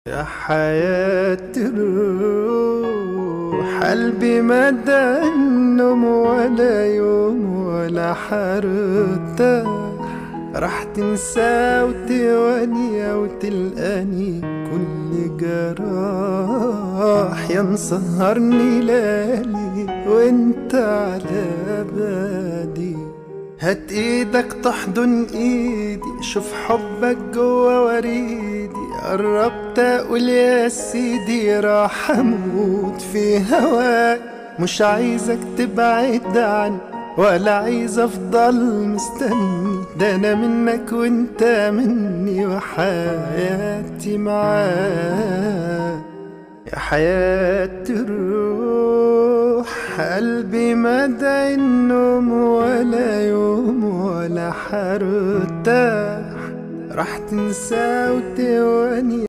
يا حياة الروح، قلبي ما ادى النوم ولا يوم ولا حرتاح. راح تنسى وتواني وتلقاني كل جراح. يا مسهرني ليالي وانت على بادي، هات ايدك تحضن ايدي، شوف حبك جوا وريدي. قربت اقول يا سيدي راح اموت في هواك. مش عايزك تبعد عني ولا عايز افضل مستني، ده انا منك وانت مني وحياتي معاك. يا حياة الروح، قلبي ما دعي النوم ولا يوم ولا حرتاح. راح تنسى وتواني